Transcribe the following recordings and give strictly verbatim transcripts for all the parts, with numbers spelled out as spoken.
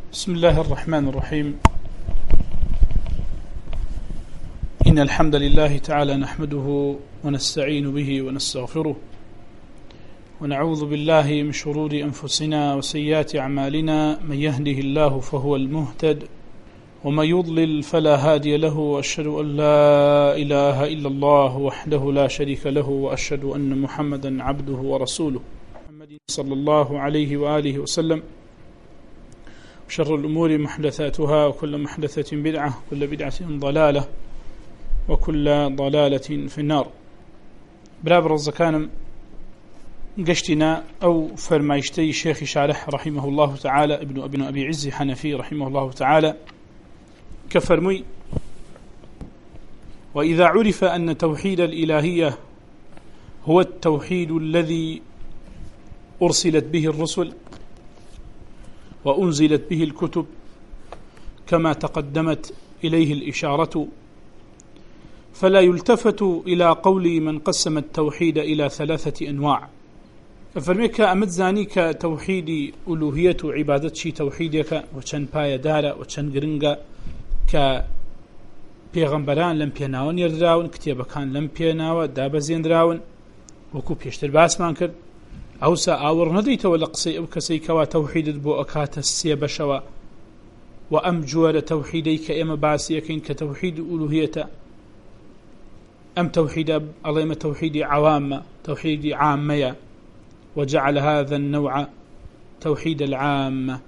بسم الله الرحمن الرحيم. إن الحمد لله تعالى نحمده ونستعين به ونستغفره ونعوذ بالله من شرور أنفسنا وسيئات أعمالنا. من يهده الله فهو المهتد ومن يضلل فلا هادي له، وأشهد أن لا إله إلا الله وحده لا شريك له، وأشهد أن محمدا عبده ورسوله محمد صلى الله عليه وآله وسلم. شر الأمور محدثاتها، وكل محدثة بدعة، وكل بدعة ضلالة، وكل ضلالة في النار. براب رزقانم قشتنا أو فرمايشتي شيخ شارح رحمه الله تعالى ابن ابن أبي عز حنفي رحمه الله تعالى كفرمي: وإذا عرف أن توحيد الإلهية هو التوحيد الذي أرسلت به الرسل وأنزلت به الكتب كما تقدمت إليه الإشارة، فلا يلتفت إلى قول من قسم التوحيد إلى ثلاثة أنواع. فرميك أمدزانيك توحيد ألوهية عبادة شي توحيدك وچن باية دارة وچن قرنقة ك پیغمبران لم پێناون یێردراون، کتێبەکان لەم پێناوە دابەزێنراون، وەکو پێشتر باسمان کرد. ئەوسا ئاوەڕ نەدەیتەوە لە قسەی ئەو کەسەی کەوا تەوحیدت بۆ ئەکاتە سێ بەشەوە، و ئەم جۆرە تەوحیدەی کە ئێمە باسی یەکەین کە تەوحید ئولوهیەتە، ئەم تەوحیدە ئەڵێمە تەوحیدی عوامە، تەوحیدی عامەیە، وجعل هذا النوع توحيد العامة.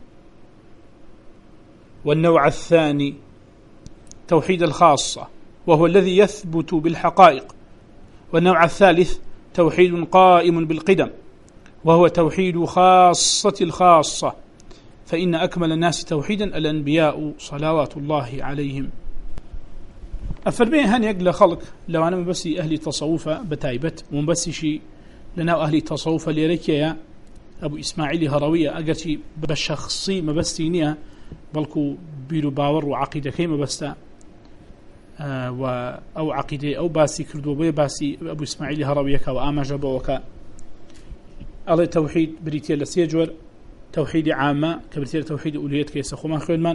والنوع الثاني توحيد الخاصة، وهو الذي يثبت بالحقائق. والنوع الثالث توحيد قائم بالقدم، وهو توحيد خاصة الخاصة، فإن أكمل الناس توحيدا الأنبياء صلوات الله عليهم. أفرمين هاني أقل خلق لو أنا مبسي أهلي تصوفة بتايبت ومبسي شي لنا أهلي تصوفة ليركيا أبو إسماعيل هروية أقرتي بشخصي مبستينيها بلكو بيرو باور وعقيدة كيما بستا آه و أو عقيدة أو باسي كردوبية باسي أبو إسماعيل هروية وآما جبوكا. الله توحيد بريتيا لسيجور توحيد عامة كبريتيا توحيد أوليات كيس أخوما خيرمان،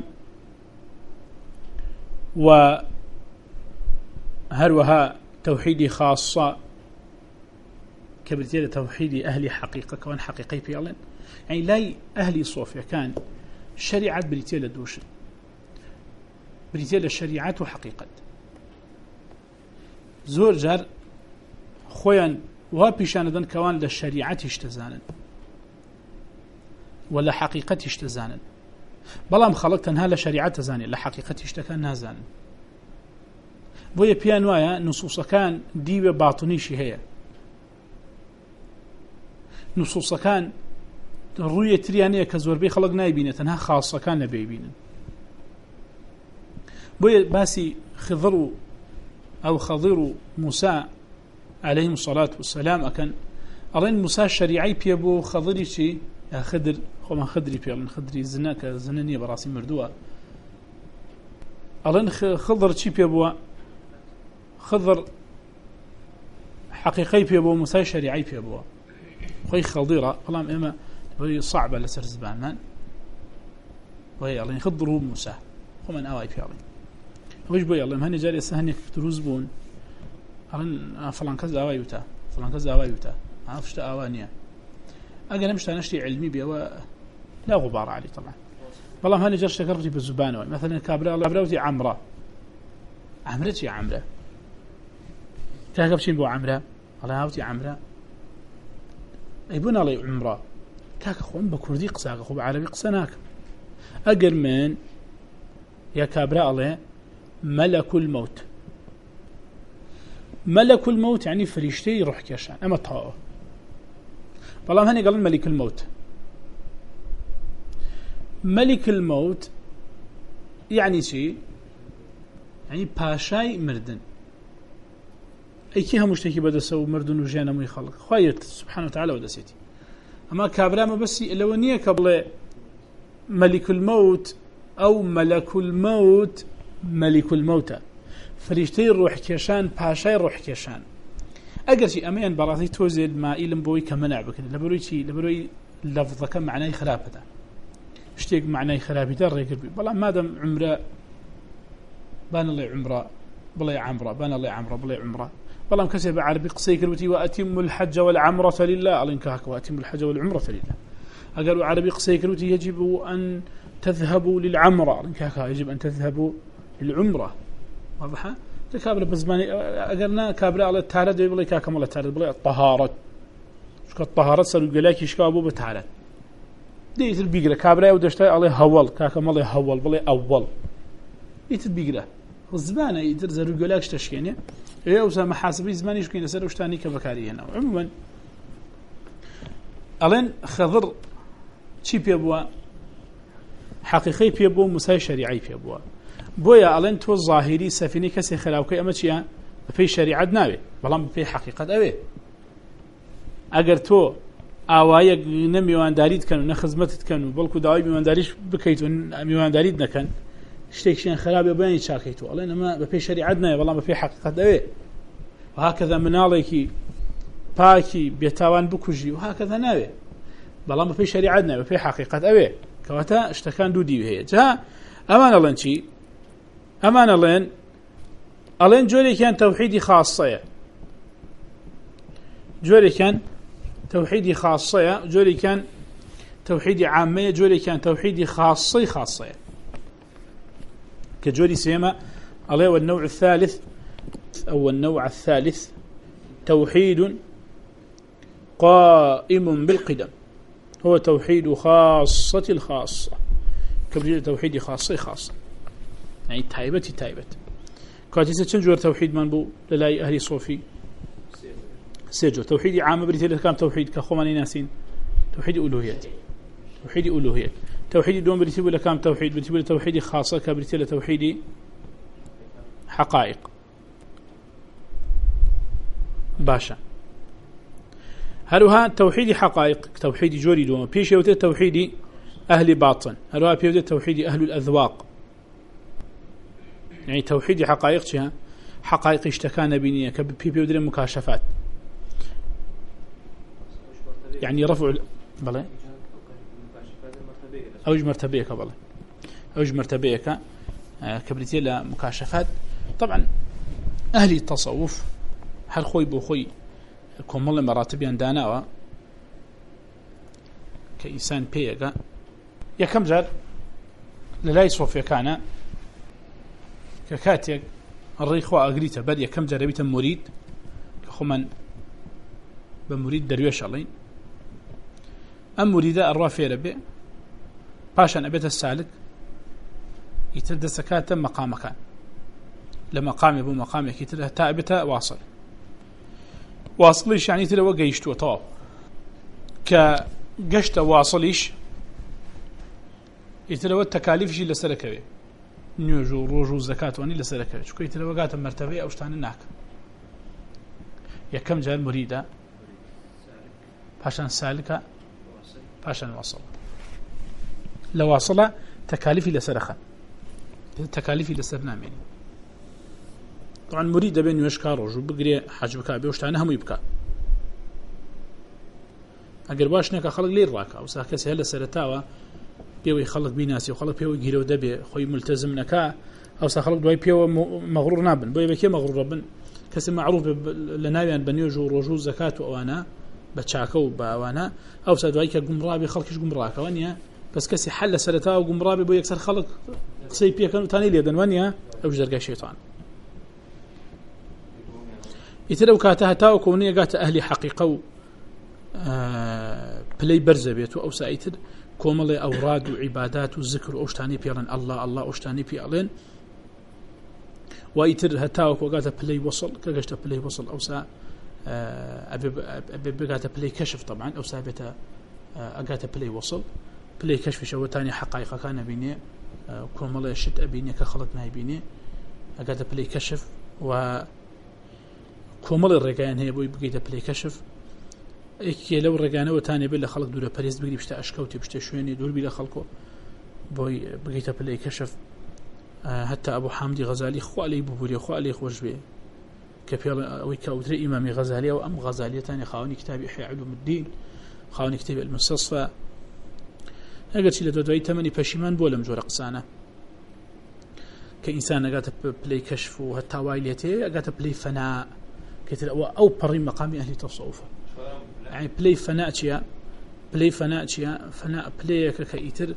وهروها توحيد خاصة كبريتيا توحيد أهل حقيقة كون حقيقي في الله. يعني لا أهل صوفيا كان شريعة بريتيا لدوش بريتيا للشريعة وحقيقة زور جار خويا وابيشاندن كوان للشريعة اشتزانا ولا حقيقة اشتزانا، بلام خلقتنها لشريعة تزاني لحقيقة اشتكان نازانا. بويا بيانوايا نصوصا كان ديوة باطنيشي هي نصوصا كان الرؤية تريانية كزور بي خلق نايبين تنها خاصة كان نبيبين. بويا باسي خضروا أو خضروا موسى عليهم الصلاة والسلام أكن أرين موسى الشريعي بيبو خضري شي يا خضر خو ما خضري بيبو خضري زناك زنانية براسي مردوة. أرين خضر شي بيبو خضر حقيقي بيبو موسى الشريعي بيبو خوي خضيرة قلام إما وهي صعبة لسر زبان من وهي أرين خضروا موسى خو من أواي بيبو ويش بوي الله مهني جاري سهني تروزبون أرن فلان كذا أوايوتا فلان كذا أوايوتا عرفت أوانية أجل مش تنشتي علمي بيوا لا غبار عليه طبعا. والله مهني جرش تكرتي بالزبانة مثلا كابلا الله كابلاوتي عمرة عمرتي عمرة كاكبشين بو عمرة الله هاوتي عمرة يبون علي عمرة كاك أخوان بكردي قساك أخو بعربي قسناك أجل من يا كابلا الله ملك الموت. ملك الموت يعني فريشتي يروح كشان أما طاقه والله هني قال ملك الموت. ملك الموت يعني شيء يعني باشاي مردن أي كيها مشتكي بدأ سو مردن وجانا مي خلق خيرت سبحانه وتعالى ودسيتي. أما كابرا ما بس لو نية قبل ملك الموت أو ملك الموت ملك الموتى فريشتي روح كيشان باشاي روح كيشان أجرشي أمين براثي توزيد ما إلهم بوي كمنع بكذا لبروي شيء لبروي لفظك معناه خلافته شتێک معنای خراپیتر ڕێگربی بەڵام مادەم عمرە بان الله عمرە بڵێ عمرە بان الله عمرە بڵێ عمرە بەڵام کەسێ بە عربی قسەی کردوتی وأتم الحج والعمرة لله ئەڵێن کاکە وأتم الحج والعمرة لله ئەگەر عربی قسەی کردوتی يجب أن تذهبوا للعمرة ئەڵێن کاکە يجب أن تذهبوا للعمرة واضحة كابرا بزماني أجرنا كابرا على التعرض يقول لك كم على التعرض بلا الطهارة شو الطهارة صاروا يقول لك يشكابوا بالتعرض ديت البيجرة كابرا ودشتاي عليه هول كاكم عليه هول بلا أول ديت البيجرة الزمان يترزر يقول لك تشكيني إيه وسا محاسبي زماني شكين يصير وشتاني كبكاري هنا عموما ألين خضر شي بيبوا حقيقي بيبوا مساي شريعي بيبوا بۆیە ئەڵێن تۆ ظاهری سەفینەی کەسێ خراوکەی ئەمە چییە بەپێی شەریعەت ناوێ بەڵام بەپێی حەقیقەت ئەوێ ئەگەر تۆ ئاوایەک نە میوانداریت کەن و نە خزمەتت کەن و بەڵکو داوای میوانداریش بکەیت و میوانداریت نەکەن شتێکیان خراپە بەیانی چاکەیت و ئەڵێن ئەمە بەپێی شەریعەت ناوێ بەڵام بەپێی حەقیقەت ئەوێ و هاکەذا مناڵێکی پاکی بێتاوان بکوژی و هاکەذا ناوێ بەڵام بەپێی شەریعەت ناوێ بەپێی حەقیقەت ئەوێ کەواتە شتەکان دوو دیو هەیە جا ئەمان ئەڵێن چی ئەمان ئەڵێن ئەڵێن جۆرێکیان تەوحیدی خاصەیە جۆرێکیان تەوحیدی خاصەیە جۆرێکیان تەوحیدی عامەیە جۆرێکیان تەوحیدی خاصەی خاصەیە کە جۆری سێمە ئەڵێ والنوع الثالث أو النوع الثالث توحيد قائم بالقدم هو توحيد خاصة الخاصة كبريد توحيد خاصة خاصة يعني تايبتي تايبت كاتيسة چند جور توحيد من بو للاي أهلي صوفي سيجو توحيد عام بريتي لكام توحيد كخواني ناسين توحيد ألوهية توحيد ألوهية توحيد دون بريتي لكام توحيد بريتي توحيد خاصة كبريتي لتوحيد حقائق باشا هلوها توحيد حقائق توحيد جوري دوما بيش يوتي توحيد أهل باطن هلوها بيوتي توحيد أهل الأذواق يعني توحيد حقائق شها حقائق اشتكان بينية كبي بيودر مكاشفات يعني رفع بلى أوج مرتبيك بلى أوج مرتبيك كبريتي لمكاشفات طبعا أهل التصوف هل خوي بو خوي كمل مراتب يندانا كإنسان بيجا يا كم جار لا يصوف كان ككاتيك الريخوا أغريتا بدي كم جار بيت مريد كخمن بمريد درويش علين أم مريدة الرافع ربي باشا أبيت السالك يترد سكاتا مقام كان لمقام يبو مقام يكتره تابتا واصل واصليش يعني ترى وقيشت وطاب كقشت واصليش يتلو التكاليف شي لسركه نيوجو روجو زكاة واني لسركه شو كي تلو وقات مرتبه او شتان هناك يا كم جاء المريدة باشان سالكه باشان واصل لو واصل تكاليف لسرخه تكاليف لسرنامين طبعا مريد بين يشكار وجو بقري حاج بكا بيوشتانه هم يبكى اگر باش نك خلق لي راكا وساكس هلا سرتاوا بيوي خلق بيناسي وخلق بيوي غيرو دبي خوي ملتزم نكا او سخلق دوي بيو مغرور نابن بيوي بكي مغرور بن كسم معروف لناويان بنيجو رجو زكاه وانا بتشاكو باوانا او سدوي كغمرابي خلقش غمراكا وانيا بس كسي حل سرتاوا غمرابي بو يكسر خلق قصي بي كانوا ثاني ليدن وانيا او جرقا شيطان يتلو كاتها تاو كونية قات أهلي حقيقة آه بلاي برزة بيتو أو سايتر كوملي أوراد وعبادات وذكر وأشتاني بيالن الله الله أشتاني بيالن ويتر هتاو كوقات بلاي وصل كقشت بلاي وصل أو سا آه أبي أبي بقات بلاي كشف طبعا أو سابته آه أقات بلاي وصل بلاي كشف شو تاني حقائق كان بيني آه كوملي شت أبيني كخلقنا يبيني أقات بلاي كشف و كومل الرجان هي بوي بقيت بلاي كشف إكي لو الرجانة وتاني بلا خلق دولة باريس بقي بشتا أشكوتي بشتا شويني دول بلا خلقه بوي بقيت بلاي كشف آه حتى أبو حامد غزالي خو علي بوري خو علي خوش بيه كبير ويكا ودري إمامي غزالي أو أم غزالي تاني خاوني كتاب إحياء علوم الدين خاوني كتاب المستصفى ئەگەر چی لە دو دوای تەمەنی پەشیمان بۆ لەم جۆرە قسانە کە ئینسان ئەگاتە پلەی کەشف و هەتا وای لێتێ ئەگاتە پلەی فەنا کەتر ئەوە ئەو پەڕی مەقامی ئەهلی تەسەووفە یعنی پلەی فەنا چییە پلەی فەنا چییە فەنا پلەیەکە کە ئیتر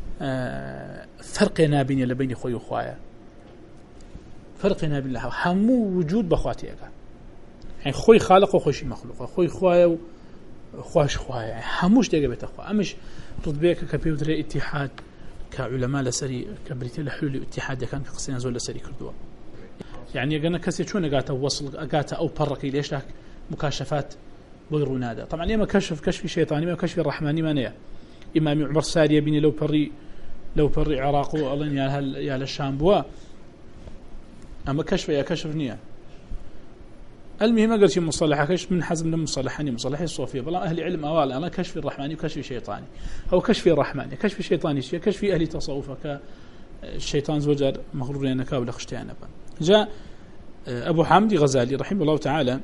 فەرقێ نابینێ لە بینی خۆی و خوایە فەرقێ نابین لە هەموو وجود بەخواتیەکە يعني خوي خالق وخوشي مخلوق خوي خوايا وخواش خوايا هموش دقة بتخوا أمش تطبيق كبيوتر اتحاد كعلماء لسري كبريتي لحلول اتحاد كان كقصين زول لسري كردوا يعني أنا كسي شو نقاته وصل قاته أو بركي ليش لك مكاشفات بغرونادا طبعا لما كشف كشف شيطاني ما كشف الرحماني ما نيا إمام عمر ساري بيني لو بري لو بري عراق الله يا هل يا للشام بوا أما كشف يا كشف نيا المهم قال شيء مصطلح كشف من حزم لم مصطلحني مصطلحي الصوفية بلا أهل علم أوال أنا كشف الرحماني وكشف شيطاني أو كشف الرحماني كشف شيطاني شيء كشف أهل تصوف كالشيطان زوجر مغرور نكا ولا خشتيانا جاء أبو حامد غزالي رحمه الله تعالى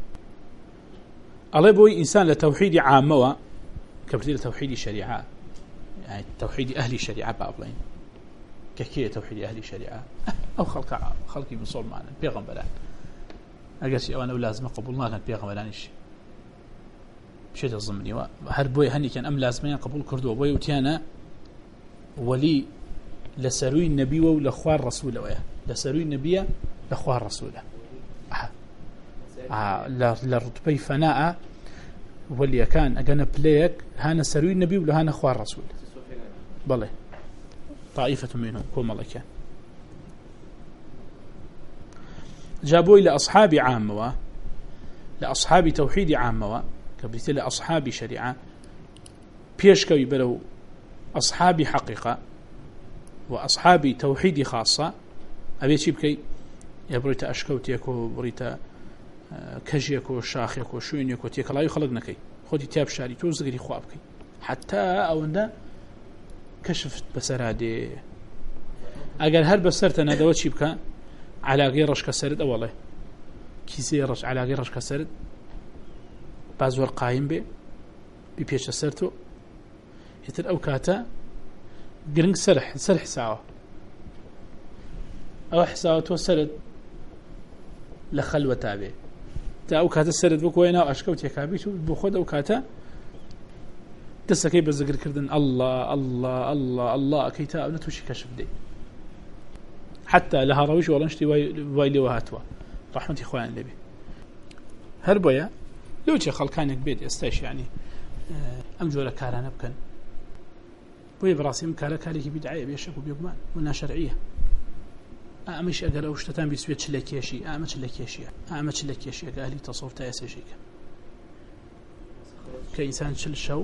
الله بوي إنسان لتوحيد عامة كبرتي لتوحيد شريعة يعني توحيد أهل الشريعة بابلين ككية توحيد أهل الشريعة أو خلق خلقي من صور معنا بيغمبران أجلس أنا ولازم قبول ما كان بيغمبرانيش بشيء الضمني وهر بوي هني كان أم لازمين قبول كردو بوي وتيانا ولي لسروي النبي ولخوار رسوله وياه لسروي النبي لخوار رسوله آه. آه. لرتبي فناء واللي كان أجانا بلايك هانا سروي النبي ولا هانا خوار رسول بالله طائفة منهم كوم الله كان جابوا إلى أصحاب عامة لأصحاب توحيد عامة كبرت لأصحاب شريعة بيشكوا يبلوا أصحاب حقيقة وأصحاب توحيد خاصة أبي شيبكي يبريت أشكوتيك وبريت كجيك وشاخيك وشوينيك وتيك لا يخلقناكي خذي تياب شاري توزغري خوابكي حتى أوندا كشفت بسرادي أقل هل بسرت أنا دوت شيبكا على غير رش كسرد أو والله كيسي رش على غير رش كسرد بازور قايم به بيبيش سرتو يتر أوكاتا قرنق سرح سرح ساعة أو حساوته سرد لخلوة تابع تا أوكاتا سرد بكوينا وأشكوت يكابيتو بخود أوكاتا تسكي بزقر كردن الله الله الله الله أكيتا أو نتوشي كشف دي حتى لها رويش ورنشتي وايلي وهاتوا رحمة إخوان لبي هربويا لو جي خلقانك بيد استيش يعني أم جولة كارانا بكن بوي براسي مكالا كاليكي بدعية بيشك وبيقمان ونا شرعية أمش أقل أو شتتان بيسوي تشلكيشي أما تشلكيشي أما تشلكيشي أهلي تصوف تأسي شيك كإنسان تشل الشو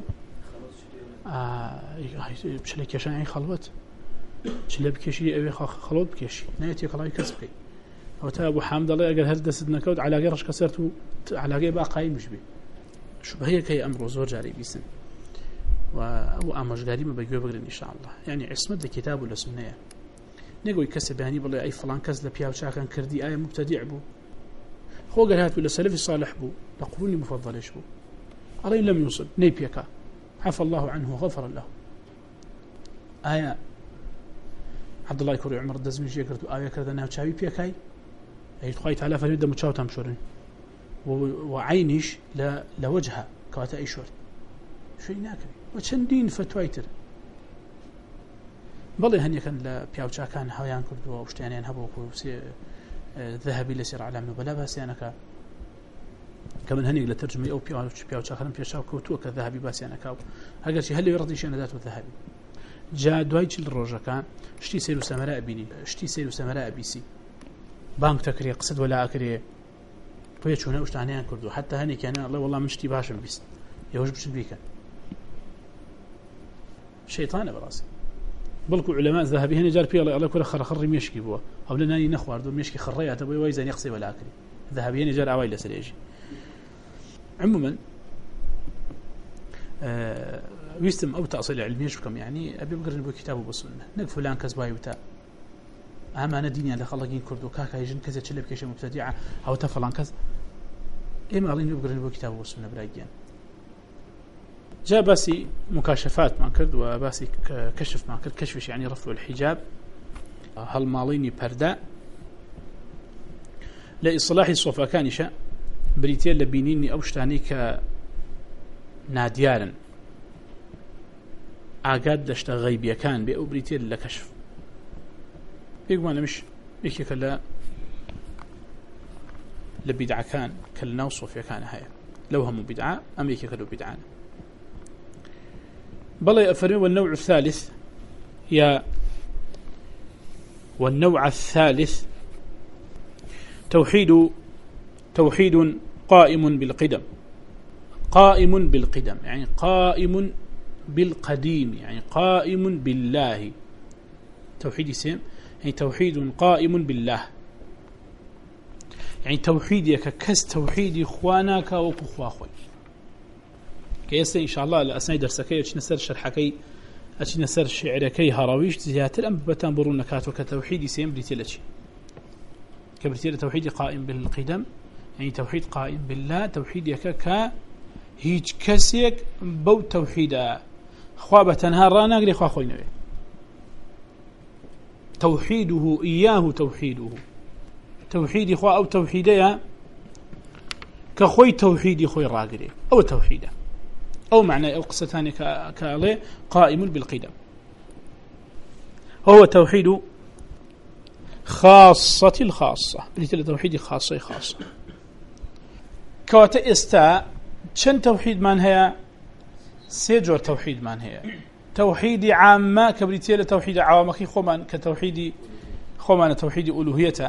تشلكيشي يعني خلوت تشل بكيشي أبي خلوت بكيشي نايتي كلاي كسبكي أو تا أبو حامد الله أقل هل دسدنا كود على غيرش كسرته على غير باقي مش بي شو بهي كي أمر زور جاري بيسن وأبو أمش قاري ما بيجوا بقرن إن شاء الله يعني عصمت الكتاب ولا سنة نقول كسب يعني بالله أي فلان كذا لبيا وشا كان كردي آية مبتدع بو هو قال هات ولا سلفي صالح بو لقروني مفضل إيش بو علي لم يوصل نيبيكا عفى الله عنه وغفر له آية عبد الله يكوري عمر الدزميجي قلت آية كذا ناو تشاوي بيكاي أي تخايت على فريد متشاو تمشورين وعينش لا لوجهها كواتا أي شورت شو يناكري وشندين فتويتر بلي هني كان لا بياوشا كان هايان كردوا وشتيانين هبوك وسي ذهبي لسير على النبلاء بس أنا ك كمان هني لترجمة أو بياوش بياوشا خلنا بيشاو كوتو كذهبي بس أنا كاو هذا شيء هل يرضي شيء ذاته الذهبي جاء دوايتش الرجا كان شتي سيرو سمراء بيني شتي سيرو سمراء بيسي بانك تكري قصد ولا أكري فيشونا وشتيانين كردوا حتى هني كان الله والله مشتي باشم بيس يوجب بش بيكا شيطان براسي بلكو علماء ذهبي هنا جار بيلا الله كل خر خر ميشكي بوا او لنا نخوار دو ميشكي خريات ابو ويزن يقصي ولا اكل ذهبي هنا جار عوائل سريجي عموما آه ويستم او تاصيل علمي شكم يعني ابي بقرن بو كتابه بالسنه نق فلان كزباي وتا اما انا ديني اللي خلقين كردو كاكا يجن كذا تشلب كيش مبتدعه او تفلان كذا اما الله بقرن بو كتابه بالسنه براجين جاء باسي مكاشفات ما كرد وباسي كشف ما كرد كشفش يعني رفع الحجاب هالماڵینی پەردا لە ئیسلاحی سۆفەکانیشە بریتێ لە بینینی ئەو شتانەی کە نادیارن ئاگات لە شتە غەیبیەکان بێ ئەو بریتێ لە کەشف بێگومان لەمش یەکێکە لە لە بیدعەکان کە لە ناو سۆفیەکانە هەیە لەو هەموو بیدعە ئەم یەکێکە لەو بیدعانە بەڵێ ئەفەرمێ والنوع الثالث يا والنوع الثالث توحيد توحيد قائم بالقدم قائم بالقدم يعني قائم بالقديم يعني قائم بالله توحيد سيم يعني توحيد قائم بالله يعني توحيدك كس توحيد إخوانك وكخوا أخوي كيس إن شاء الله لأسنى درسكي أشي نسر شرحكي أشي نسر شعركي هراويش زياتر أم بتان برون نكاتو كتوحيد سيم بريتلتشي كبرتيل توحيد قائم بالقدم يعني توحيد قائم بالله توحيدك ك هيج كسيك بو توحيد خوابة تنهار رانا قري خوا خوي نبي توحيده إياه توحيده توحيد خوا أو توحيديا كخوي توحيد خوي راقري أو توحيده أو معنى أو قصة ثانية كالي قائم بالقدم هو توحيد خاصة الخاصة اللي توحيد خاصة خاصة كواتا استا چند توحيد من هي سيجور توحيد من هي توحيد عامة كبريتيا توحيد عوامكي خومن كتوحيد خومن توحيد ألوهيته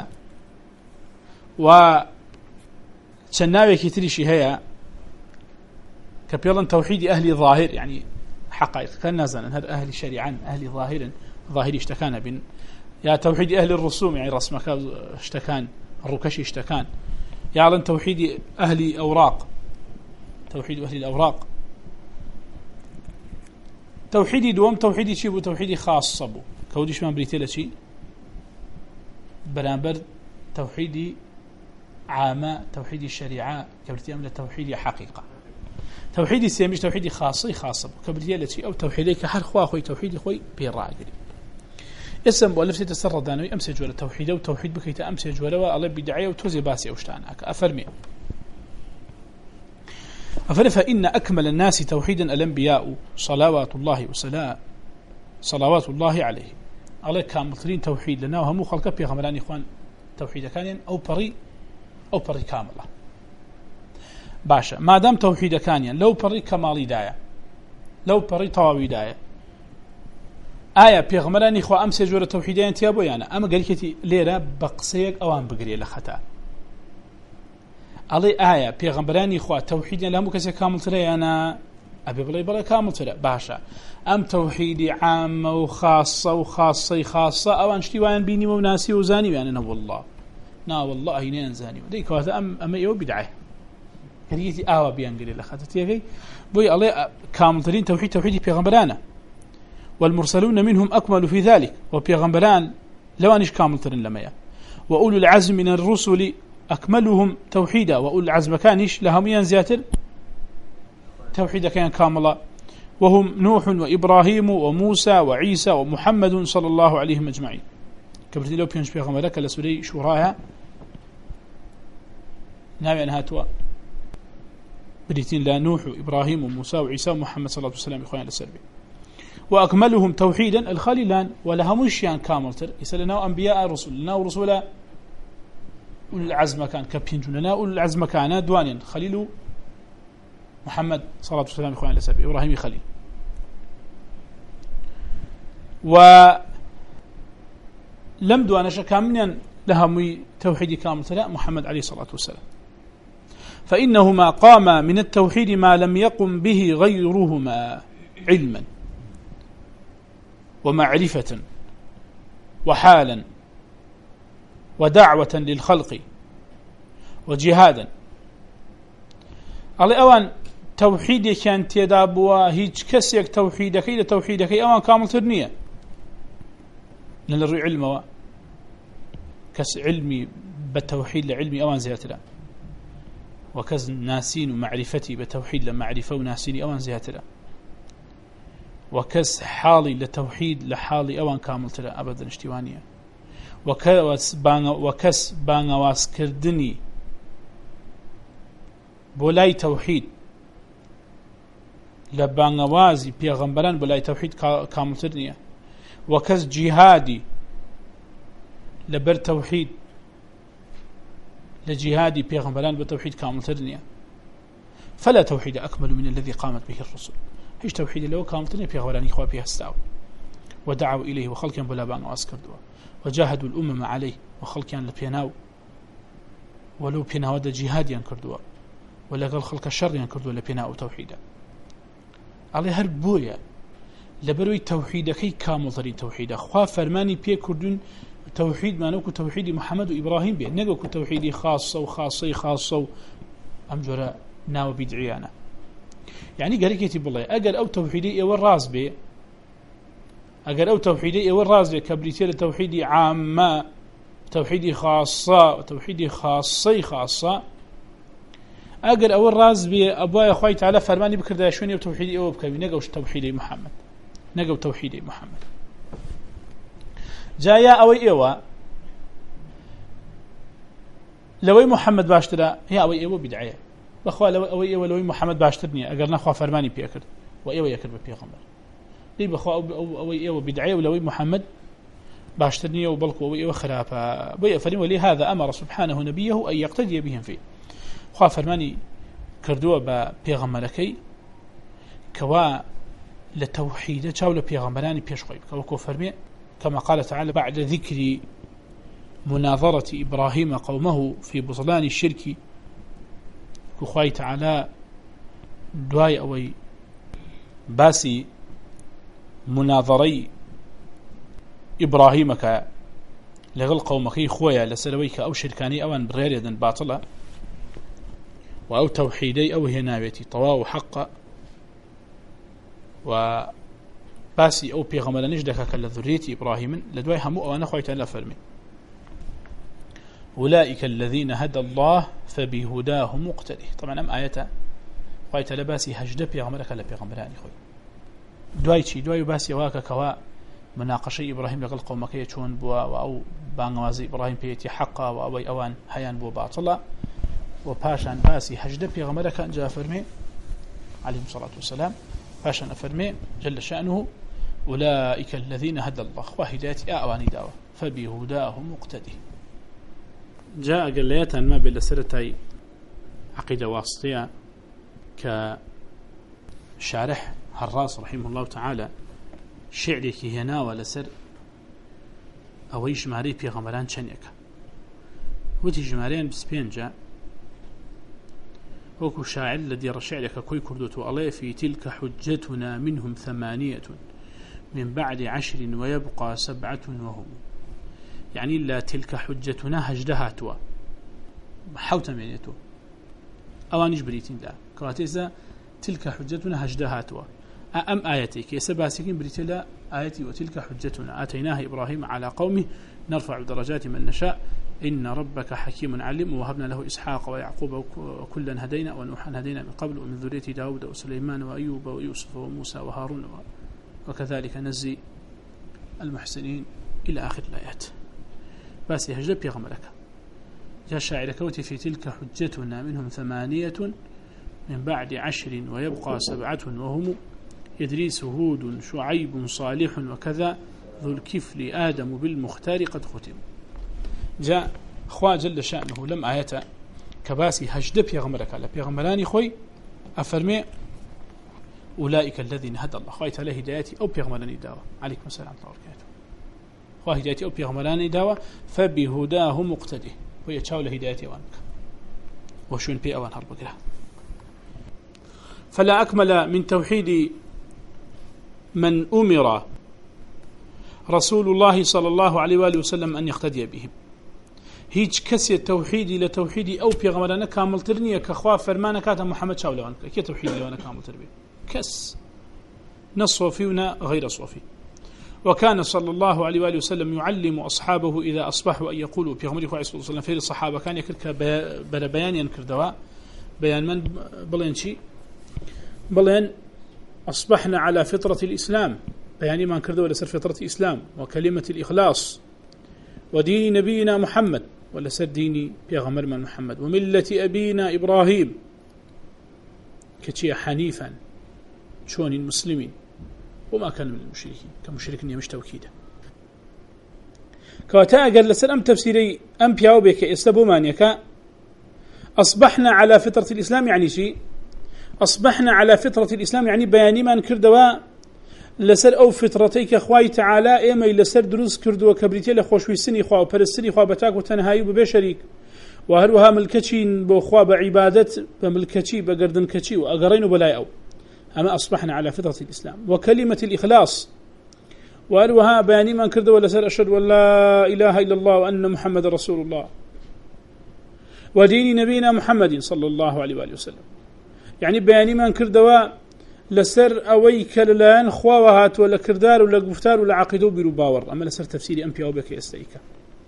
و چناوي كتريشي هي كبيلا توحيد أهل ظاهر يعني حقائق كان نازلا هذا أهل شريعا أهل ظاهر ظاهر اشتكان بين يا توحيد أهل الرسوم يعني رسمك اشتكان الركش اشتكان يعلن توحيد أهل أوراق توحيد أهل الأوراق توحيد دوم توحيد شيء توحيد خاص بو كوديش ما بريتله شيء برامبر توحيد عامة توحيد الشريعة كبرتي أمر توحيد حقيقة توحيد السيمش توحيد خاصي خاص كبرتي لشيء أو توحيدك هر خوا خوي توحيد خوي بيراقري اسم بولفت تسرد دانوي أمسج ولا توحيد أو توحيد بكيت أمسج ولا الله بدعية وتوزي باسي أوشتانك أفرمي أفرم فإن أكمل الناس توحيدا الأنبياء صلوات الله وسلام صلوات الله عليه الله كاملين توحيد لنا وهم خلق بيغمران إخوان توحيد كان أو بري أو بري كاملة باشا ما دام توحيد كان لو بري كمالي داية لو بري طواوي داية آية بيغمران إخوة أمسي جورة توحيدين تيابو يعني أما قال كتي ليرة بقصيك أوان بقري لخطأ علي آية بيغمران إخوة توحيدين لهم كسي كامل تري أنا أبي بلاي بلاي كامل تري باشا أم توحيدي عامة وخاصة وخاصة خاصة أوان شتيوان بيني وناسي وزاني يعني أنا والله نا والله هنا زاني ديك هذا أم أم يو بدعه كريتي آوا بيانقري لخطأ تيجي بوي علي كامل ترين توحيد توحيدي بيغمرانه والمرسلون منهم أكمل في ذلك وبيغمبران لوانش كامل ترن لميا وأولو العزم من الرسل أكملهم توحيدا وأولو العزم كانش لهم ينزياتر توحيدا كان كاملا وهم نوح وإبراهيم وموسى وعيسى ومحمد صلى الله عليه أجمعين كبرت لو بينش بيغمبرك لسوري شوراها ناوي أنها توا بريتين لا نوح وإبراهيم وموسى وعيسى ومحمد صلى الله عليه وسلم إخواني للسربي وأكملهم توحيدا الخليلان ولهمش يعني كامل تر يسألنا أنبياء رسول لنا ورسولا أولي العزم كان كبينجون لنا أولي العزم كان دوانيا خليل محمد صلى الله عليه وسلم إخواني لسبي إبراهيم خليل ولم دوانش كاملا لهم توحيد كامل تر محمد عليه الصلاة والسلام فإنهما قام من التوحيد ما لم يقم به غيرهما علما ومعرفة وحالا ودعوة للخلق وجهادا على أوان توحيدي كان تيدابوا هيج كسيك توحيدك إلى توحيدك أوان كامل ترنية لنرى علم كس علمي بالتوحيد لعلمي أوان زياتنا وكز ناسين ومعرفتي بتوحيد لمعرفة وناسيني أوان زياتنا وكس حالي لتوحيد لحالي أوان كامل ترى أبدا اشتوانية وكس بان وكس بان واسكردني بولاي توحيد لبانوازي بيغمبران بولاي توحيد كامل ترنية وكس جهادي لبر توحيد لجهادي بيغمبران بتوحيد كامل ترنية فلا توحيد أكمل من الذي قامت به الرسل هيش توحيد لو كامل ترنية بيغمبران إخوة بها استعوا ودعوا إليه وخلقا بلا بانواز كردوا وجاهدوا الأمم عليه وخلقا لبيناو ولو بيناو دا جهاديا كردوا ولقال خلق الشر كردوا لبيناو توحيدا علي هر بويا لبروي توحيد كي كامل ترين توحيدا خوا فرماني بي كردون توحيد ما نوكو توحيد محمد وإبراهيم بي نقوكو توحيدي خاصة وخاصة خاصة أم جرى ناو بدعيانا يعني قال كيتي بالله أقل أو توحيدي إيو الراس بي أقل أو توحيدي إيو الراس بي كبريتير توحيدي عامة توحيدي خاصة توحيدي خاصة خاصة أقل أو الراس بي أبوايا أخوي تعالى فرماني بكردا شوني وتوحيدي إيو بكبي نقوش توحيدي محمد نقو توحيدي محمد جايا أوي إيوة لوي محمد باشترا هي أوي إيوة بدعية بأخوة لوي أوي إيوة لوي محمد باشترني أقرنا أخوة فرماني بيأكد وإيوة يأكد ببيغمبر لي بأخوة أوي إيوة بدعية ولوي محمد باشترني وبلقوا أوي إيوة خلافة بيأفرين ولهذا أمر سبحانه نبيه أن يقتدي بهم فيه أخوة فرماني كردوا ببيغمبركي كوا لتوحيد شاول بيغمبراني بيشقيب كوكو فرمي كما قال تعالى بعد ذكر مناظرة إبراهيم قومه في بطلان الشرك كخواي تعالى دواي أوي باسي مناظري إبراهيم كا لغل قومك خويا لسلويك أو شركاني أو بريريدا باطلة وأو توحيدي أو هنابتي طواو حق و باسي أو بيغمر نجدك كالذرية إبراهيم لدواي همو أو أنا خويت ألا فرمي أولئك الذين هدى الله فبهداه مقتدي طبعا أم آية خويت ألا باسي هجد بيغمرك ألا بيغمراني خوي دواي شي دواي باسي واكا كوا مناقشة إبراهيم لقل قومك يتشون بوا أو بانوازي إبراهيم بيتي حقا وأوي أوان هيان بوا باطلا وباشان باسي هجد بيغمرك أنجا فرمي عليه الصلاة والسلام باشان أفرمي جل شأنه أولئك الذين هدى الله وهداية أعواني داوة فبهداه مقتدي جاء قلية ما بالسرتي عقيدة واسطية كشارح هراس رحمه الله تعالى شعرك هنا ولسر أو يجماري بيغمران شنيك وتي جمارين بسبين جاء وكو شاعر الذي رشعلك كوي كردوتو الله في تلك حجتنا منهم ثمانية من بعد عشر ويبقى سبعة وهم يعني لا تلك حجتنا هجدهاتوا حوتا مينيتو أوان جبريتين لا كواتيزا تلك حجتنا هجدهاتوا أم آياتيك يسباسكين بريتلا آياتي وتلك حجتنا آتيناها إبراهيم على قومه نرفع درجات من نشاء إن ربك حكيم عليم ووهبنا له إسحاق ويعقوب كلا هدينا ونوحا هدينا من قبل ومن ذرية داود وسليمان وأيوب ويوسف وموسى وهارون وكذلك نزي المحسنين إلى آخر الآيات بس يهجب يغملك جاء الشاعر كوتي في تلك حجتنا منهم ثمانية من بعد عشر ويبقى سبعة وهم إدريس هود شعيب صالح وكذا ذو الكفل آدم بالمختار قد ختم جاء خوا جل شأنه لم آية كباسي هجد بيغمرك على بيغمراني خوي أفرمي أولئك الذين هدى الله خويت له هدايتي أو بيغمراني داوة عليكم السلام ورحمة الله وبركاته خوا هدايتي أو بيغمراني داوة فبهداه مقتدي وهي تشاول هدايتي وانك وشون بي أوان هرب قرأ فلا أكمل من توحيد من أمر رسول الله صلى الله عليه وآله وسلم أن يقتدي بهم هيج كسي توحيدي لتوحيدي أو بيغمرنا كامل ترنية كخوا فرمانا كاتا محمد شاولوان كي توحيدي لوانا كامل تربي كس نصوفينا غير صوفي وكان صلى الله عليه وآله وسلم يعلم أصحابه إذا أصبحوا أن يقولوا بيغمري خواه صلى الله عليه وسلم في الصحابة كان يكرك بلا بيان ينكر دواء بيان من بلين شي بلين أصبحنا على فطرة الإسلام بياني ما نكرده ولا سر فطرة الإسلام وكلمة الإخلاص ودين نبينا محمد ولا سر ديني بيغمر من محمد وملة أبينا إبراهيم كتشي حنيفا شون المسلمين وما كان من المشركين كمشرك مش توكيدا كواتا قال لسر أم تفسيري أم بياو بك إستبو مانيكا أصبحنا على فطرة الإسلام يعني شيء أصبحنا على فطرة الإسلام يعني بياني ما نكردوا لسر أو فطرتيك أخوي تعالى إما لسر دروس كردوا كبريتي لخوشوي سني خوا وبرسني خوا بتاك وتنهاي وبشريك وهروها ملكتين بأخوا بعبادة بملكتي بقردن كتي وأقرين وبلاي أو أما أصبحنا على فطرة الإسلام وكلمة الإخلاص وهروها بياني ما نكردوا لسر أشهد ولا إله إلا الله وأن محمد رسول الله ودين نبينا محمد صلى الله عليه وآله وسلم يعني بياني ما نكردوا لسر أوي كللان خواوهات ولا كردار ولا قفتار ولا عقيدو بيرو باور أما لسر تفسيري أمبيا وبك يستيكا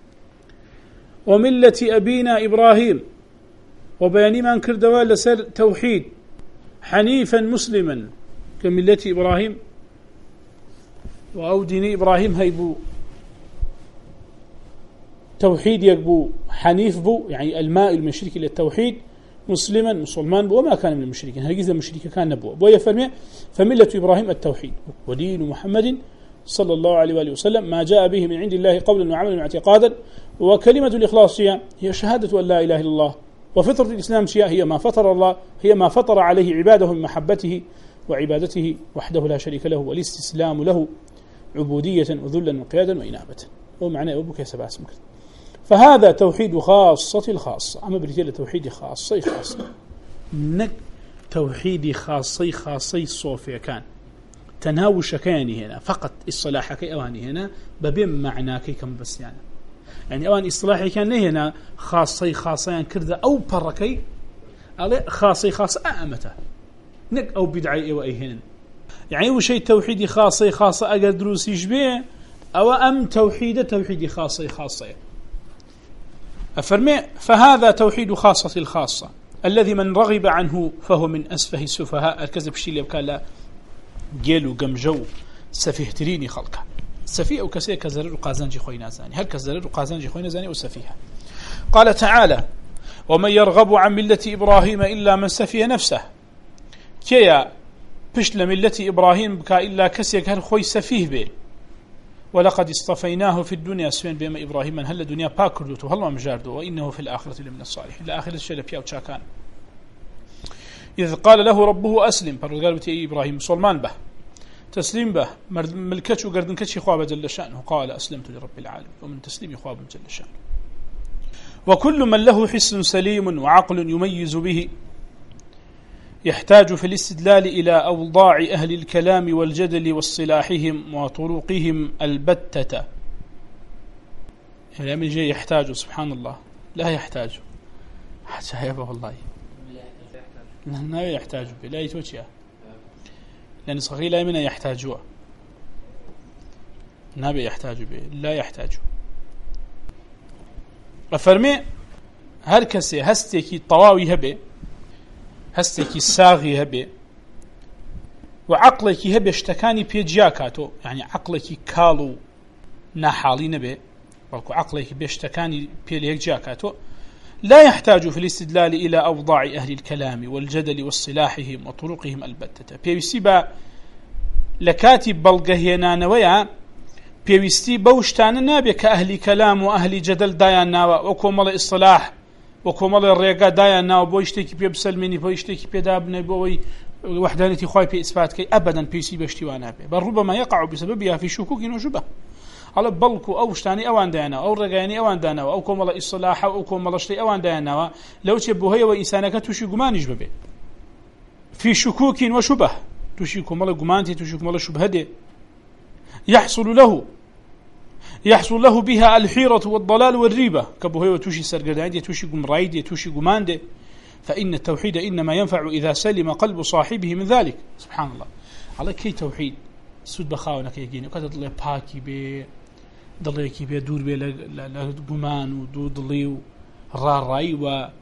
وملة أبينا إبراهيم وبياني ما نكردوا لسر توحيد حنيفا مسلما كملة إبراهيم وأو دين إبراهيم هيبو توحيد يقبو حنيف بو يعني الماء المشرك للتوحيد مسلما مسلمان بو وما كان من المشركين هرجز المشرك كان نبوه بو يفرمي فملة إبراهيم التوحيد ودين محمد صلى الله عليه وآله وسلم ما جاء به من عند الله قولا وعملا واعتقادا وكلمة الإخلاص هي شهادة أن لا إله إلا الله وفطرة الإسلام هي ما فطر الله هي ما فطر عليه عباده من محبته وعبادته وحده لا شريك له والاستسلام له عبودية وذلا وقيادا وإنابة ومعنى أبوك يا سبع اسمك فهذا توحيد خاصة الخاصة أما بريتيل توحيد خاصة خاصة نك توحيد خاصة خاصة صوفيا كان تناوش كياني هنا فقط إصلاح كي أواني هنا ببين معناكي كم بس يعني يعني أوان إصلاحي كان هنا خاصة خاصة يعني كرده أو بركي على خاصة خاصة أمته نك أو بدعي أو أي هنا يعني وشي توحيد خاصة خاصة أقل دروسي جبيه أو أم توحيد توحيد خاصة خاصة أفرمي فهذا توحيد خاصة الخاصة الذي من رغب عنه فهو من أسفه السفهاء الكذب شيء اللي بكان لا جيلو قمجو سفيه تريني خلقه سفيه أو كسيه كزرر وقازنجي خوينا زاني هل كزرر وقازنجي خوينا زاني أو سفيه قال تعالى ومن يرغب عن ملة إبراهيم إلا من سفيه نفسه كيا بشل ملة إبراهيم بكا إلا كسيك هل خوي سفيه به ولقد اصطفيناه في الدنيا سوين بما إبراهيم من هل الدنيا باكردوته هل مجاردو وإنه في الآخرة لمن الصالحين الآخرة الشيء بياو تشاكان إذ قال له ربه أسلم فقال بتي إبراهيم سلمان به تسليم به ملكتش وقردن كتشي خواب جل شأنه قال أسلمت لرب العالمين ومن تسليم خواب جل شأنه وكل من له حس سليم وعقل يميز به يحتاج في الاستدلال إلى أوضاع أهل الكلام والجدل واصطلاحهم وطرقهم البتة يعني من جاي يحتاج سبحان الله لا يحتاج حتى والله لا يحتاج به لا يتوجه لأن صغير لا من يحتاجوا نبي يحتاج به لا يحتاج أفرمي هل كسي هستيكي طواوي هبه هستيكي ساغي هبه وعقلك هبه اشتكاني بيجياكاتو يعني عقلك كالو ناحالي نبه ولكو عقلك بيشتكاني بيجياكاتو لا يحتاج في الاستدلال إلى أوضاع أهل الكلام والجدل واصطلاحهم وطرقهم البتة بيوستي لكاتب بلغهينا نويا بيوستي بوشتان نابي كأهل كلام وأهل جدل دايان ناوا وكومل إصلاح وكومل الريقا دايان ناوا بوشتكي بيبسلميني بوشتكي بيدابني بوي وحدانيتي خواهي بي إثبات كي أبدا بيوستي بشتوان بي بل ربما يقع بسببها في شكوك وشبه على بلكو أو شتاني أوان دانا أو رجاني أوان دانا أو كوم الله إصلاح أو كوم الله شيء أوان دانا لو تبوا هي وإنسانك تشي جمان يجبه في شكوك وشبه تشي كوم الله جمانتي تشي كوم الله شبهده يحصل له يحصل له بها الحيرة والضلال والريبة كبوا هي وتشي سرقداندي تشي جمرايدي تشي جماندي فإن التوحيد إنما ينفع إذا سلم قلب صاحبه من ذلك سبحان الله على كي توحيد سود بخاونك يجيني وكذا ضل باكي ب ضل يكي بدور بلا لا جمان ودود ضليو راراي و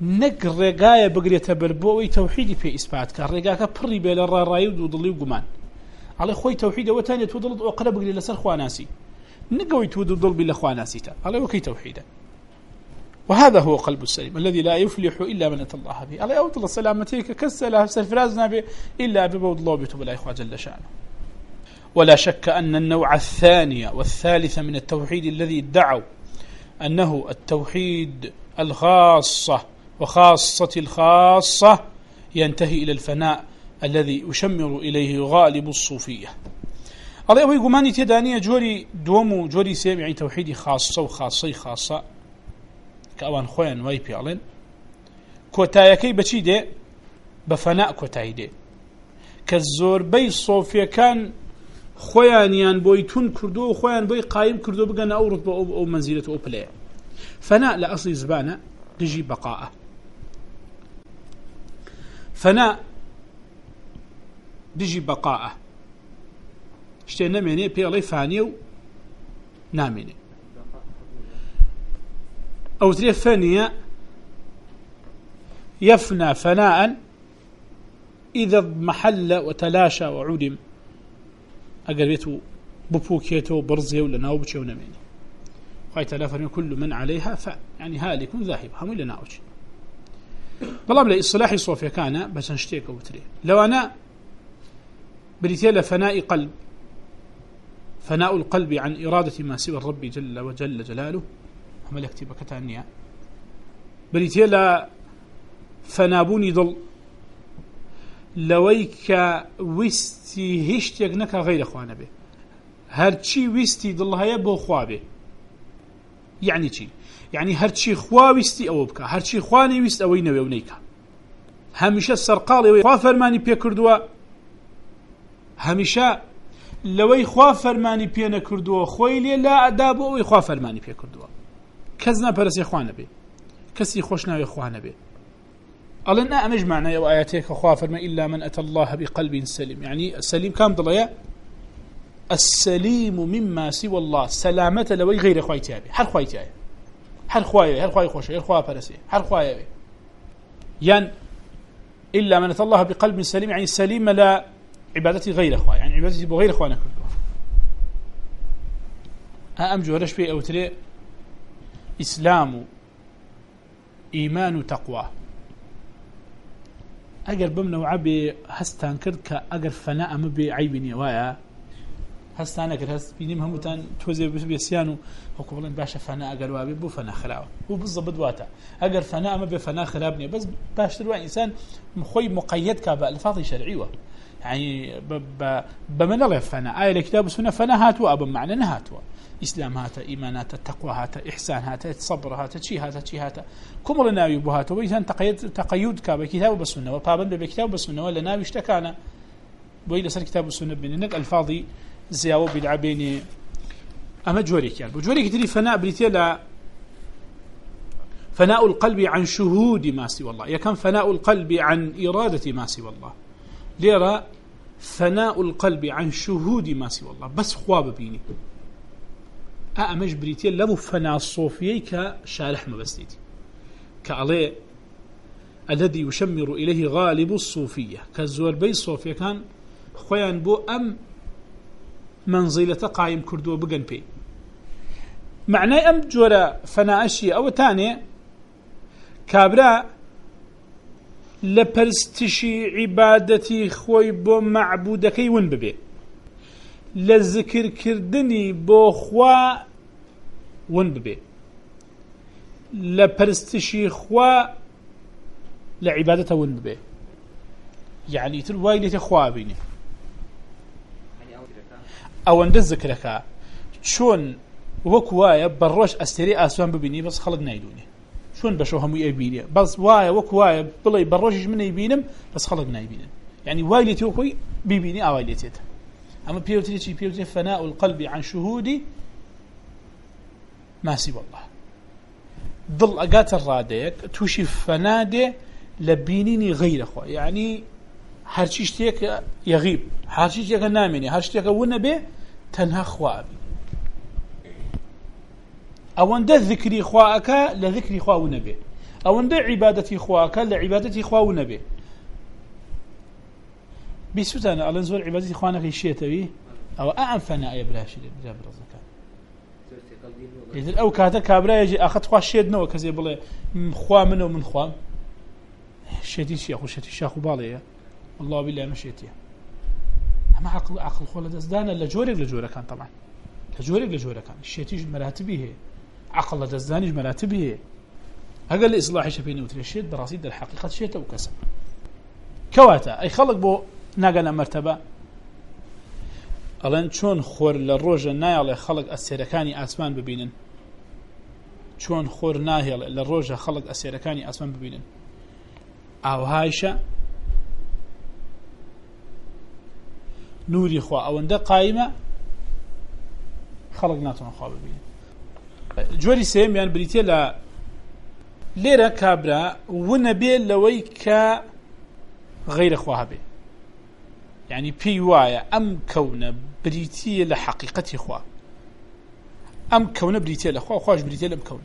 نەک ڕێگایە بگرێتە بەر بۆ ئەوەی تەوحیدی پێ ئیسپات کە ڕێگاکە پڕی بێ لە ڕاڕایی و دوودڵی و گومان ئەڵێ خۆی تەوحیدەوە تانێت تۆ دڵت ئۆقرە بگرێت لەسەر خواناسی نەگەوەی تو دوودڵ بی لە خواناسیتە ئەڵێ وەکەی تەوحیدە. وهذا هو قلب السليم الذي لا يفلح إلا من أتى الله به. الله أوطل سلامتك كسلها سرفراز نبي إلا ببود الله بيتوب الله إخوة جل شأنه. ولا شك أن النوع الثاني والثالث من التوحيد الذي ادعوا أنه التوحيد الخاصة وخاصة الخاصة ينتهي إلى الفناء الذي يشمر إليه غالب الصوفية. الله أبو يقوماني تدانية جوري دومو جوري سيمعي توحيدي خاصة وخاصي خاصة كأوان خوين واي بيعلن كوتايكي بچي دي بفناء كوتاي دي كالزور بي صوفيا كان خويانيان بوي تون كردو وخويان بوي قايم كردو بقنا أو رتبة أو منزلة أو بلاي فناء لأصل زبانة تجي بقاءه فناء تجي بقاءه اشتي نميني بيالي فانيو ناميني أو تريد فانية يفنى فناء إذا محل وتلاشى وعدم أقربته ببوكيته برزيه ولا ناوبشه ونميني قايت لافرين كل من عليها ف يعني هالك ذاهب هم إلا ناوش والله بلا إصلاحي صوفيا كان بس نشتيك وتري لو أنا بريتيل فناء قلب فناء القلب عن إرادة ما سوى الرب جل وجل جلاله هم الاكتب كتانيا بريتيل فنابوني ضل لويك وستي هشتيقنك غير أخوانا به هرشي وستي ضلها يبو خوابه يعني شي يعني هرشي خوا وستي أو بك هرشي خواني وست أو ينوي ونيك هميشه السرقالي خوا فرماني بيكردوا هميشه لوي خوا فرماني بينا كردوا خويلي لا أداب أو خوا فرماني بيكردوا كزنا برسي خوانا به كسي خوشنا يخوانا به ألنا أمج معنا يا آياتك خوا فرما إلا من أتى الله بقلب سليم يعني السليم كام ضليا السليم مما سوى الله سلامة لوي غير خويتي أبي هر خويتي أبي هر خوايا هر خوايا خوش هر خوايا برسي هر خوايا أبي يعني إلا من أتى الله بقلب سليم يعني سليم لا عبادتي غير خوايا يعني عبادتي بغير خوانا كلها أم جورش في أوتري إسلام إيمان تقوى أجر بمن وعبي هستان كرد كأجر فناء مبي عيبني وايا هستان أجر هست بينهم همتان توزي بسيانو وقبلن باشا فناء أجر وابي بو فناء خلاوة هو بالضبط واتا أجر فناء مبي فناء خرابني بس باش تروى إنسان مخوي مقيد كابا الفاظي شرعيوه يعني بمن الله فناء آية الكتاب والسنة فناء هاتوا أبا معنى نهاتوا إسلام هاتا إيمانات التقوى هاتا إحسان هاتا صبر هاتا شي هاتا شي هاتا كمر ناوي بهاتا وإنسان تقيد تقيد كاب كتاب والسنة وبابن بكتاب والسنة ولا ناوي اشتكانا بويل سر كتاب والسنة بينك الفاظي زياو بالعبين أما جوريك يعني بجوريك تري فناء بريتيلا فناء القلب عن شهود ما سوى الله يا كان فناء القلب عن إرادة ما سوى الله ليرى فناء القلب عن شهود ما سوى الله بس خواب بيني أأمج بريتيل لبو فناء الصوفيي كشارح مبستيتي كالي الذي يشمر إليه غالب الصوفية كالزور بي الصوفية كان خويا بو أم منزلة قائم كردو بقن بي معنى أم جورا فناء أشي أو تاني كابرا لپرستشی عبادتی خوی بو معبودکی ون ببی لذکر کردنی بو خوا ون ببی لپرستشی خوا لعبادته ون ببی يعني تر وايلة خوا بيني او اند ذكرك شون وكوايا بروش استري اسوان ببيني بس خلق نايدوني شون بشوهم يبيني بس وايا وكوايا بلاي بروجش من يبينم بس خلقنا يبينم يعني وايلتي وكوي بيبيني او وايلتي اما بيوتري بيوتري فناء القلب عن شهود ما سوى الله ضل اقات الراديك توشي فنادي لبينيني غير اخوه يعني هرشيشتيك يغيب هرشيشتيك نامني هرشيشتيك ونبي تنها خوابي او اند ذكري خواك لذكري خوا ونبي ئەوەندە عیبادەتی خواکە لە عیبادەتی خوا و نەبێ بیسوتانە ئەڵێن زۆر عیبادەتی خوا نەکەی شێتەوی ئەوە ئەم فەنایە براشی لێ برازەکان لێتر ئەو کاتە کابرایەکی ئاخەت خوا شێدنەوە کەسێ بڵێ خوا منە و من خوام شێتی چیە خۆ شێتی شاخ و باڵەیە والله بالله مە شێتیە ئەمە عەقڵ عەقڵ خۆ لە دەستدانە لە جۆرێک لە جۆرەکان طبعا لە جۆرێک لە جۆرەکان شێتیش مەراتبی هەیە عەقڵ لە دەستدانیش مەراتبی هەیە ئەگەر لە ئیسلاحیش پێی نەوترێ شێت بەڕاستی دەرحەقیقەت شێتە و کەسە کەواتە ئەی خەڵک بۆ ناگەنە مەرتەبە ئەڵێن چۆن خۆر لە ڕۆژە نایڵێ خەڵک ئەسێرەکانی ئاسمان ببینن چۆن خۆر ناهێڵێ لە ڕۆژە خەڵک ئەسێرەکانی ئاسمان ببینن ئاوهایشە نوری خوا ئەوەندە قایمە خەڵک ناتوانن خوا ببینن جۆری سێمیان بریتێ لە لێرە کابرا ونە بێ لەوەی کە غەیرە خوا هەبێ يعني پێی وایە ئەم کەونە بریتیە لە حەقیقەتی خوا ئەم کەونە بریتێ لە خوا خوش بریتێ لەم کەونە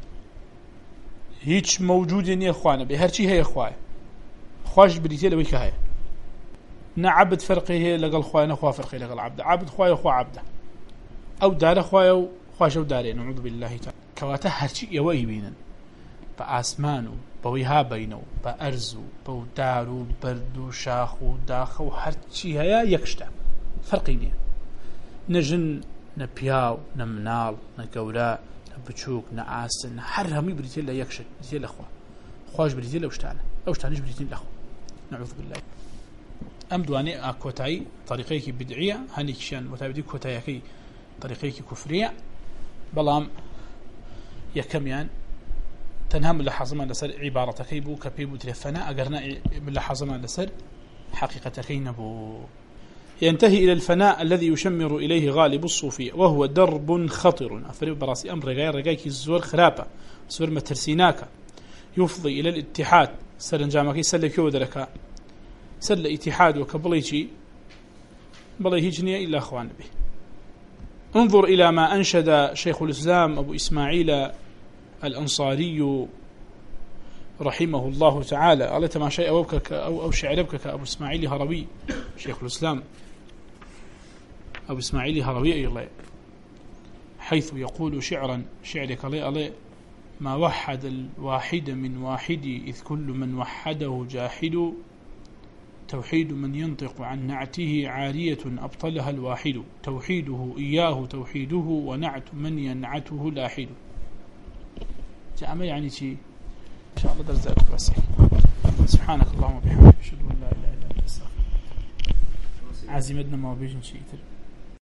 هیچ مەوجودی نییە خوا نەبێ هەرچی هەیە خوایە خوش بریتێ لەوەی کە هەیە نەعەبد فەرقی هەیە لەگەڵ خوایە نەخوا فەرقی لەگەڵ عەبدە عەبد خوایە خوا عەبدە ئەو دارە خوایە و خوش ئەو دارێ نەعوذ بالله تعالی کەواتە هەرچی ئێوە ئیبینن بە ئاسمان و بەوەی هابەینە و بە ئەرز و بەو دار و بەرد و شاخ و داخە و هەرچی هەیە یەکشتە فەرقی نییە نەژن نە پیاو نە مناڵ نە گەورە نە بچووک نە ئاسن هەر هەمووی بریتێ لە یەکشت بریتێ لەخوا خوش بریتێ لەو شتانە ئەو شتانیش بریتین لەخوا نەعوذ بالله ئەم دوانێ کۆتایی طریقەیەکی بدعیە هەنێکیشیان متابعی کۆتاییەکەی طریقەیەکی کوفریە بەڵام یەکەمیان تەنها من لە حەزمان لەسەر عیبارەتەکەی بوو کە پێی بوترێ فەنا ئەگەرنا من لە حەزمان لەسەر حقیقەتەکەی نەبوو ينتهي إلى الفناء الذي يشمر إليه غالب الصوفية وهو درب خطر أفرق براسي أمر رقاي رقاي كي الزور خرابة زور مترسيناك يفضي إلى الاتحاد سرنجامك سل كيو دركا سل اتحاد وكبليشي بليهجني إلا أخوان به انظر إلى ما أنشد شيخ الإسلام أبو إسماعيل الأنصاري رحمه الله تعالى قالت ما شيء أوبك أو أو شعربك كأبو إسماعيل هروي شيخ الإسلام أبو إسماعيل هروي أي الله حيث يقول شعرا شعرك الله ما وحد الواحد من واحد إذ كل من وحده جاحد توحيد من ينطق عن نعته عارية أبطلها الواحد توحيده إياه توحيده ونعت من ينعته لاحد جاء يعني شيء إن شاء الله درس ذلك بس سبحانك اللهم وبحمدك أشهد أن لا إله إلا أنت أستغفرك عزيمتنا ما بيجن شيء